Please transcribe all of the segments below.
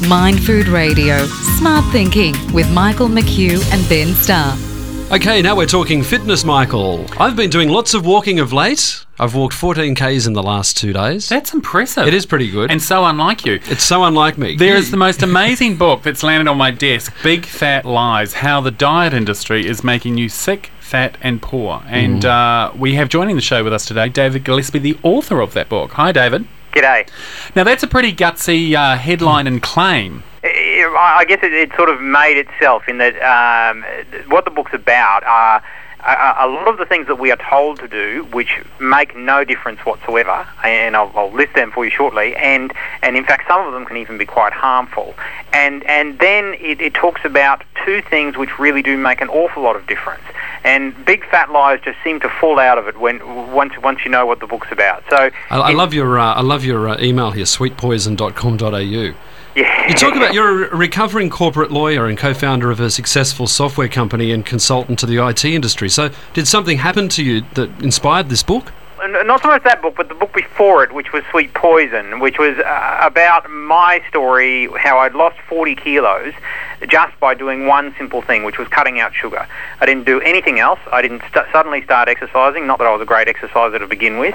Mind Food Radio, Smart Thinking with Michael McHugh and Ben Starr. Okay, now we're talking fitness, Michael. I've been doing lots of walking of late. I've walked 14 Ks in the last 2 days. That's impressive. It is pretty good. And so unlike you. It's so unlike me. There is the most amazing book that's landed on my desk, Big Fat Lies, How the Diet Industry is Making You Sick, Fat and Poor. And we have joining the show with us today, David Gillespie, the author of that book. Hi, David. G'day. Now, that's a pretty gutsy headline and claim. I guess it sort of made itself in that what the book's about are a lot of the things that we are told to do which make no difference whatsoever, and I'll list them for you shortly, and in fact some of them can even be quite harmful. And then it talks about two things which really do make an awful lot of difference. And big fat lies just seem to fall out of it once you know what the book's about. So I love your email here, sweetpoison.com.au. Yeah. You talk about you're a recovering corporate lawyer and co-founder of a successful software company and consultant to the IT industry. So did something happen to you that inspired this book? Not so much that book, but the book before it, which was Sweet Poison, which was about my story, how I'd lost 40 kilos just by doing one simple thing, which was cutting out sugar. I didn't do anything else. I didn't suddenly start exercising, not that I was a great exerciser to begin with,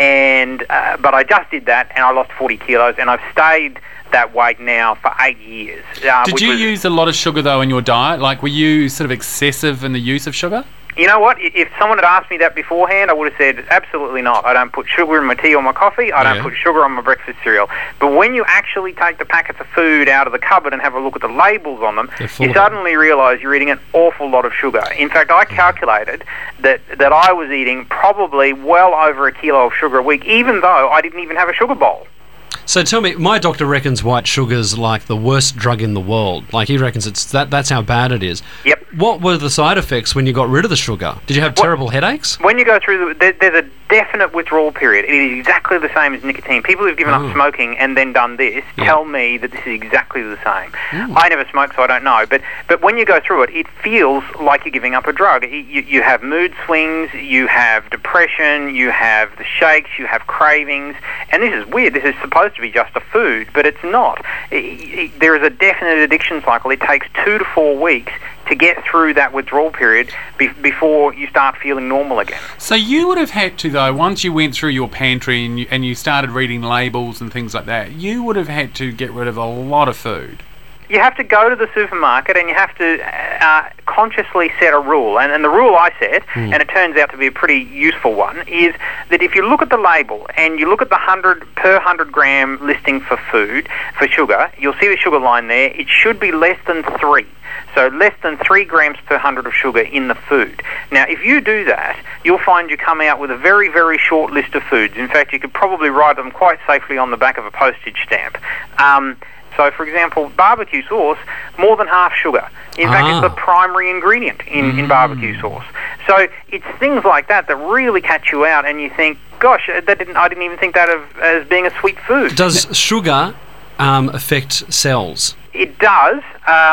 but I just did that and I lost 40 kilos and I've stayed that weight now for 8 years. Did you use a lot of sugar, though, in your diet? Like, were you sort of excessive in the use of sugar? You know what? If someone had asked me that beforehand, I would have said, absolutely not. I don't put sugar in my tea or my coffee. I don't put sugar on my breakfast cereal. But when you actually take the packets of food out of the cupboard and have a look at the labels on them, you suddenly realise you're eating an awful lot of sugar. In fact, I calculated that I was eating probably well over 1 kilo of sugar a week, even though I didn't even have a sugar bowl. So tell me, my doctor reckons white sugar's like the worst drug in the world. Like, he reckons that's how bad it is. Yep. What were the side effects when you got rid of the sugar? Did you have terrible headaches? When you go through, there's a definite withdrawal period. It is exactly the same as nicotine. People who've given up smoking and then done this tell me that this is exactly the same. I never smoked, so I don't know. But when you go through it, it feels like you're giving up a drug. You have mood swings, you have depression, you have the shakes, you have cravings. And this is weird. This is supposed to be just a food, but it's not. There is a definite addiction cycle. It takes 2 to 4 weeks to get through that withdrawal period before you start feeling normal again. So you would have had to, though, once you went through your pantry and you started reading labels and things like that, you would have had to get rid of a lot of food. You have to go to the supermarket and you have to consciously set a rule. And the rule I set, and it turns out to be a pretty useful one, is that if you look at the label and you look at the per 100 gram listing for food, for sugar, you'll see the sugar line there. It should be less than 3. So less than 3 grams per 100 of sugar in the food. Now, if you do that, you'll find you come out with a very, very short list of foods. In fact, you could probably write them quite safely on the back of a postage stamp. So, for example, barbecue sauce, more than half sugar. In fact, it's the primary ingredient in barbecue sauce. So it's things like that that really catch you out, and you think, gosh, I didn't even think that of as being a sweet food. Does sugar affect cells? It does,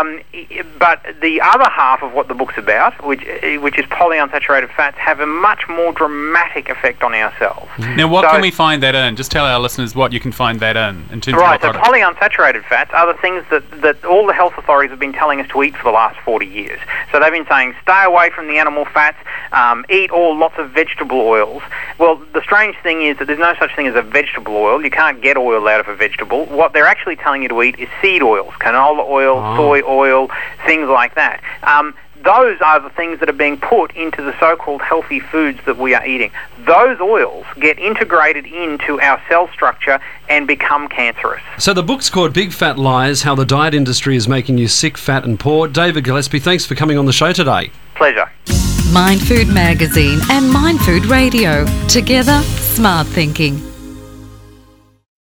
but the other half of what the book's about, which is polyunsaturated fats, have a much more dramatic effect on our cells. Now, what can we find that in? Just tell our listeners what you can find that in terms of Right, so polyunsaturated fats are the things that all the health authorities have been telling us to eat for the last 40 years. So they've been saying, stay away from the animal fats, eat lots of vegetable oils. Well, the strange thing is that there's no such thing as a vegetable oil. You can't get oil out of a vegetable. What they're actually telling you to eat is seed oils, canola oil, soy oil, things like that. Those are the things that are being put into the so-called healthy foods that we are eating. Those oils get integrated into our cell structure and become cancerous. So the book's called Big Fat Lies, How the Diet Industry is Making You Sick, Fat and Poor. David Gillespie, thanks for coming on the show today. Pleasure. Mind Food Magazine and Mind Food Radio. Together, smart thinking.